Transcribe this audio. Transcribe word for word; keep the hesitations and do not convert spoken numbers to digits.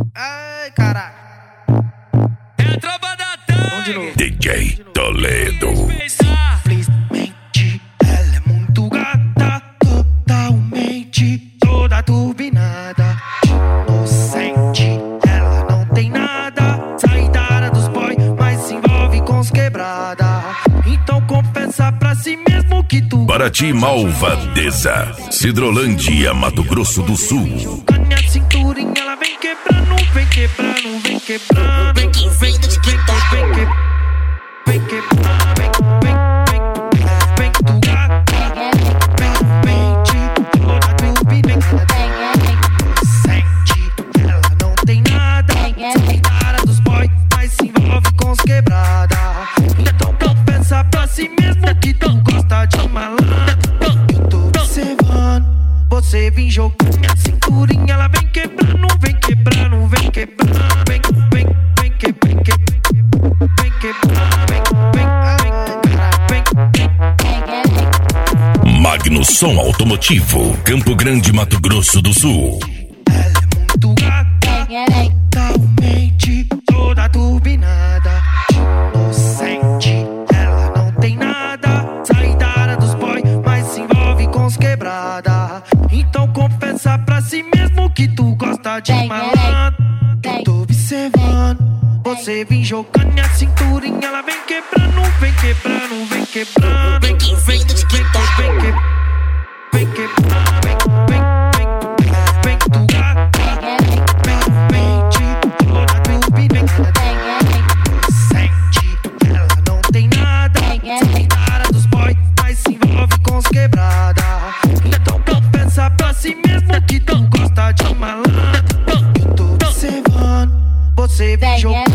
Ai, caralho. É a tropa da Tang. D J Toledo. Simplesmente ela é muito gata, totalmente toda turbinada. Inocente, ela não tem nada. Sai da área dos boy, mas se envolve com os quebrada. Então confessa pra si mesmo que tu Paraty, Malvadeza, Cidrolândia, Mato Grosso do Sul. Na minha cinturinha ela vem quebrando, vem quebrando, vem quebrando, vem que vem do TikTok, vem que vem quebrando, vem vem vem vem tu gata, vem mente toda turbinada. Sente, ela não tem nada. Sai da área dos boy, mas se envolve com os quebrada. Então confessa pra si mesmo que tu gosta de malandro. Eu tô observando você vem jogando minha cinturinha, ela vem quebrando, vem quebrando, vem quebrando, vem, vem, vem que, vem que, vem quebrando, vem, vem, vem, vem. Magno Som Automotivo, Campo Grande, Mato Grosso do Sul. Ela é muito gata, totalmente toda turbinada. Inocente, ela não tem nada. Sai da área dos boy, mas se envolve com os quebrada. Então confessa pra si mesmo que tu gosta de malandro. Eu tô observando você vem jogando minha cinturinha, ela vem quebrando, vem quebrando, vem quebrando, vem que vem do TikTok, vem que vem quebrando, vem, vem, vem, vem tu gata, vem mente toda turbinada. Sente, ela não tem nada. Sai da área dos boy, mas se envolve com os quebrada. Então confessa pra si mesmo que tu gosta de malandro. Eu tô observando você vem jogando